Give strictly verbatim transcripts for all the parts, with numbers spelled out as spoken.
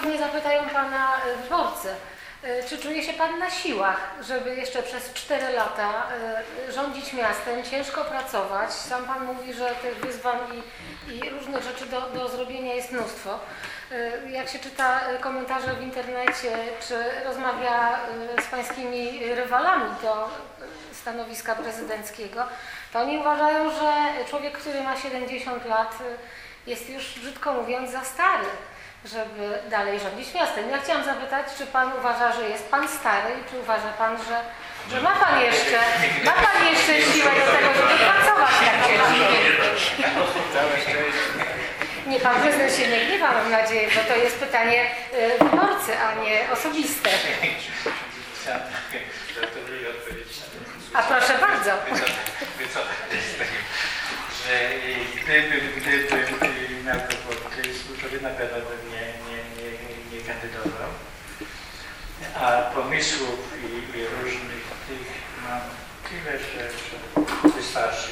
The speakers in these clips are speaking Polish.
pewnie zapytają pana wyborcy, czy czuje się pan na siłach, żeby jeszcze przez cztery lata rządzić miastem, ciężko pracować? Sam pan mówi, że tych wyzwań i, i różnych rzeczy do, do zrobienia jest mnóstwo. Jak się czyta komentarze w internecie, czy rozmawia z pańskimi rywalami do stanowiska prezydenckiego, to oni uważają, że człowiek, który ma siedemdziesiąt lat, jest już, brzydko mówiąc, za stary, żeby dalej rządzić miastem. Ja chciałam zapytać, czy pan uważa, że jest pan stary i czy uważa pan, że, że ma pan jeszcze, ma pan jeszcze siłę do tego, żeby pracować tak ciężko? Nie, pan prezydent się nie gniewa, mam nadzieję, bo to jest pytanie wyborcy, a nie osobiste. A proszę bardzo. Że gdyby, gdyby miał kłopoty, to na pewno bym nie, nie, nie, nie kandydował. A pomysłów i, i różnych tych mam tyle, że, że wystarczy.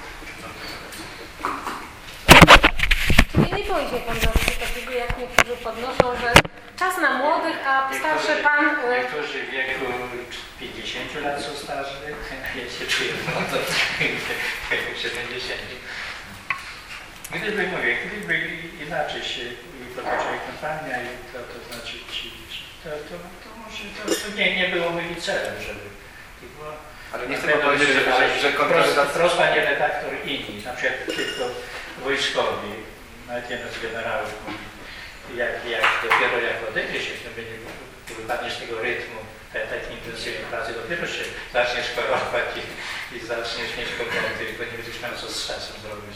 Nie, nie powiedział pan zawsze takiego, jak niektórzy podnoszą, że czas na młodych, a starszy pan... Niektórzy w wieku pięćdziesięciu lat są starzy, ja się czuję młodo, w wieku siedemdziesięciu. Gdyby, mówię, gdyby inaczej się potoczyła kampania, i to, to znaczy ci, to, to, to może to, to nie, nie było moim celem, żeby to było... Ale nie chcę powiedzieć, że, że, że kontrakt... Prost, panie redaktor inni, na przykład tylko wojskowi, nawet jeden z generałów mówi, jak, jak dopiero jak odejdziesz się, wypadniesz z tego rytmu takiej intensywnej pracy, dopiero się zaczniesz chorować i, i zaczniesz mieć kłopoty, bo nie będziesz miał co z czasem zrobić.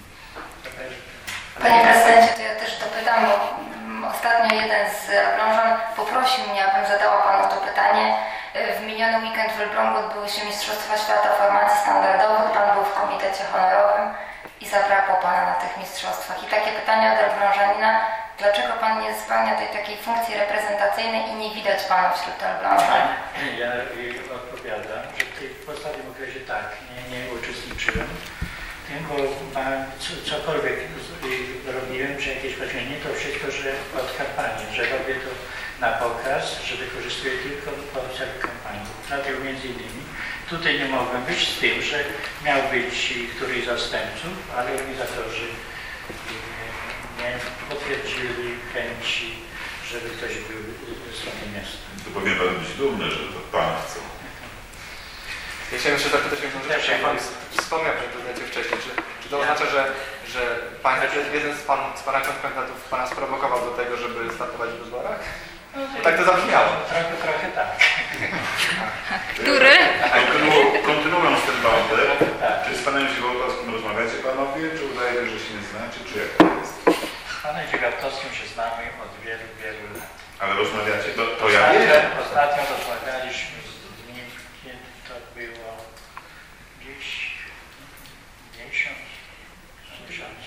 Panie prezydencie, to ja też dopytam, bo ostatnio jeden z Elblążan poprosił mnie, abym zadała panu to pytanie. W miniony weekend w Elblągu odbyły się Mistrzostwa Świata Formacji Standardowych. Pan był w komitecie honorowym i zabrakło pana na tych mistrzostwach. I takie pytanie od Elblążanina, dlaczego pan nie spełnia tej takiej funkcji reprezentacyjnej i nie widać pana wśród Elblążan? Ja odpowiadam, że w ostatnim okresie tak, nie, nie uczestniczyłem. Bo cokolwiek robiłem, że jakieś osiągnięcie, to wszystko, że od kampanii, że robię to na pokaz, że wykorzystuję tylko podczas kampanii. Dlatego między innymi tutaj nie mogłem być z tym, że miał być któryś z zastępców, ale organizatorzy nie potwierdzili chęci, żeby ktoś był ze strony miasta. To powinien pan być dumny, że to pan chce. Ja chciałem jeszcze zapytać, że jak pan wspomniał przy prezydencie wcześniej, czy, czy to oznacza, że, że pan, jeden z, pan, z pana kandydatów pana sprowokował do tego, żeby startować w wyborach? No, tak to zabrzmiało. Trochę, trochę tak. Który? Kontynuując ten wątek, czy z panem Dziwołtowskim rozmawiacie panowie, czy udaje się, że się nie znacie, czy jak to jest? Z panem Dziwołtowskim się znamy od wielu, wielu lat. Ale rozmawiacie, to, to ja Ostatnio, wiem. ostatnio rozmawialiśmy z nim, kiedy to było gdzieś miesiąc, miesiąc.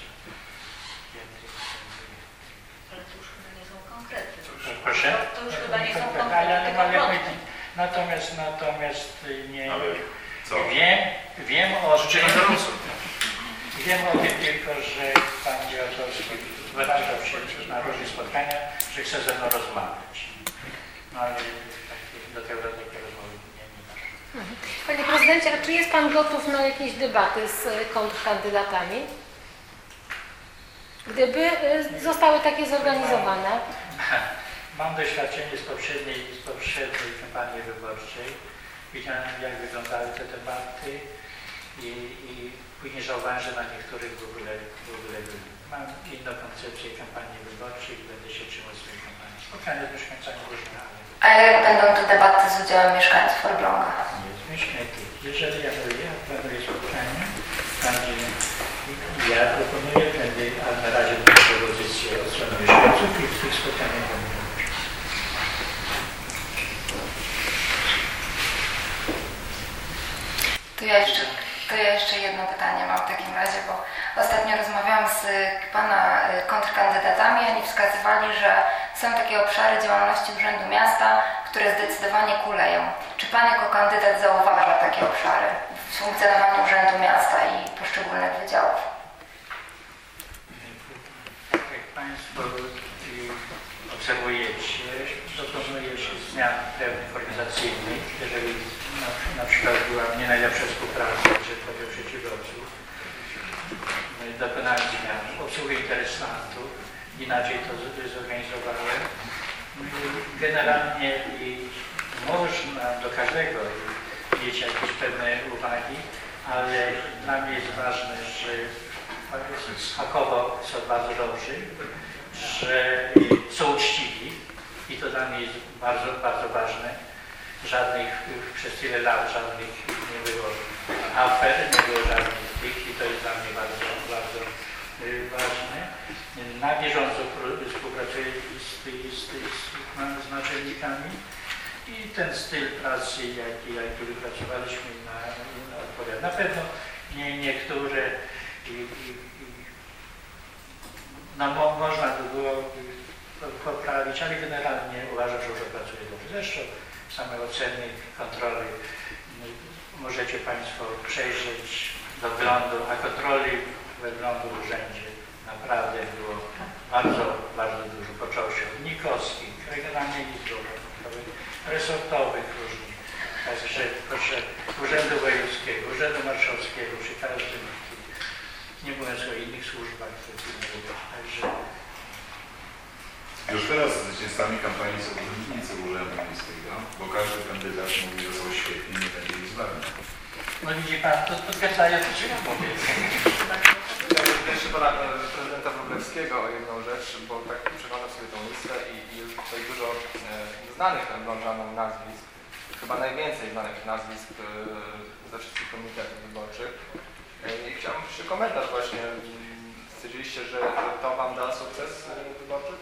Ale to już chyba nie są konkrety. Proszę? To już chyba nie są Ale, konkrety, ale, tylko ale, plotki. natomiast, natomiast nie Ale co? wiem, wiem o Życzenie tym, zarządców. wiem o tym tylko, że pan Dziwołtowski wyrażał się na różnych spotkaniach, że chce ze mną rozmawiać. No ale do tego dopiero rozmowy nie, nie doszło. Panie prezydencie, a czy jest pan gotów na jakieś debaty z kontrkandydatami? Gdyby zostały takie zorganizowane? Mam doświadczenie z poprzedniej, z poprzedniej kampanii wyborczej. Widziałem, jak wyglądały te debaty i, i później żałowałem, że na niektórych w ogóle, w ogóle były. Mam inną koncepcję kampanii wyborczej i będę się trzymał swojej kampanii. Spotkania z mieszkańcami różne, ale... A jak będą te debaty z udziałem mieszkańców Elbląga? Nie, myślę, jeżeli ja mówię, ja planuję spotkanie, tam gdzie ja proponuję, będę, a na razie będę propozycję od strony mieszkańców i w tych spotkaniach będę. To ja jeszcze, to ja jeszcze jedno pytanie mam w takim razie, bo ostatnio rozmawiałam z pana kontrkandydatami, oni wskazywali, że są takie obszary działalności Urzędu Miasta, które zdecydowanie kuleją. Czy pan jako kandydat zauważa takie obszary w funkcjonowaniu Urzędu Miasta i poszczególnych wydziałów? Jak Państwo obserwujecie, dokonuje się zmian pewnych organizacyjnych, jeżeli na, na przykład była nie najlepsza współpraca, jeżeli chodzi o przedsiębiorców, dokonałem zmian, obsługi interesantów, inaczej to zorganizowałem. Generalnie i można do każdego mieć jakieś pewne uwagi, ale dla mnie jest ważne, że smakowo są bardzo dobrzy, że są uczciwi i to dla mnie jest bardzo, bardzo ważne. Żadnych, przez tyle lat żadnych nie było afer, nie było żadnych tych i to jest dla mnie bardzo, bardzo ważne. Na bieżąco współpracuję z, z, z, z naczelnikami i ten styl pracy, jaki, jaki wypracowaliśmy, na, na odpowiada. Na pewno nie, niektóre i, i, i, no, mo, można by było poprawić, ale generalnie uważam, że już pracuję dobrze. Zresztą same oceny, kontroli możecie Państwo przejrzeć doglądu, a kontroli wyglądu w urzędzie naprawdę było bardzo, bardzo dużo. Począł się od nikowskich, regionalnych izbowych, resortowych różnych, także proszę Urzędu Wojewódzkiego, Urzędu Marszałkowskiego, przy każdym, nie mówiąc o innych służbach, także już teraz zwycięzcami kampanii są urzędnicy Urzędu Miejskiego, bo każdy kandydat mówi, że są świetni, nie będzie ich zbawny. no widzi Pan, to potwierdzają to, co ja mówię. Ja jeszcze pana prezydenta Wróblewskiego o jedną rzecz, bo tak przeglądam sobie tą listę i jest tutaj dużo e, znanych Elblążanom nazwisk, chyba najwięcej znanych nazwisk e, ze wszystkich komitetów wyborczych. E, I chciałbym jeszcze komentarz właśnie. Stwierdziliście, że, że to Wam da sukces e, wyborczy?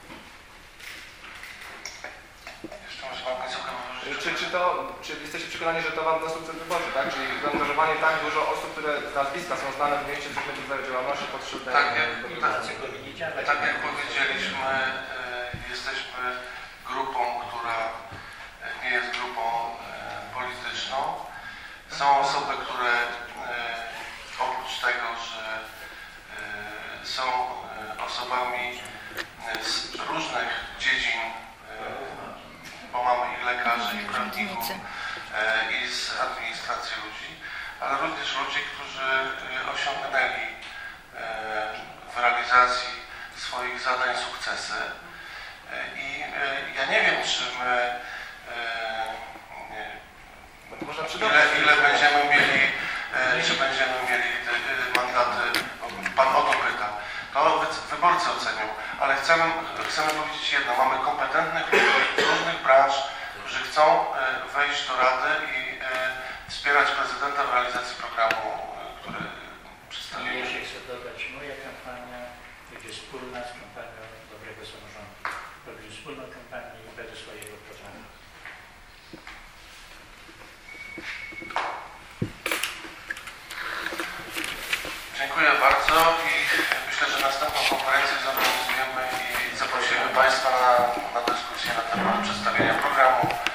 Czy, czy, to, czy jesteście przekonani, że to Wam da sukces wyborczy, tak? Czyli zaangażowanie tak dużo osób, które z nazwiska są znane w mieście, coś będzie w działalności potrzebne. Tak jak, tak, tak jak powiedzieliśmy, y, jesteśmy grupą, która nie jest grupą y, polityczną. Są osoby, które y, oprócz tego, że y, są y, osobami y, z różnych dziedzin, bo mamy i lekarzy, i prawników, e, i z administracji ludzi, ale również ludzi, którzy osiągnęli e, w realizacji swoich zadań sukcesy. E, I e, ja nie wiem, czy my e, nie, ile, ile będziemy mieli, e, czy będziemy mieli te, e, mandaty, Pan o to pyta. To wyborcy ocenią, ale chcemy, chcemy powiedzieć jedno, mamy kompetentnych ludzi z różnych branż, którzy chcą wejść do Rady i wspierać prezydenta w realizacji programu, który przedstawimy. Jeszcze chcę dodać, moja kampania będzie wspólna z kampanią Dobrego Samorządu. Robię wspólną kampanię i będę swojego programu. Dziękuję bardzo i myślę, że następną konferencję zorganizujemy i zaprosimy Państwa na, na dyskusję na temat przedstawienia programu.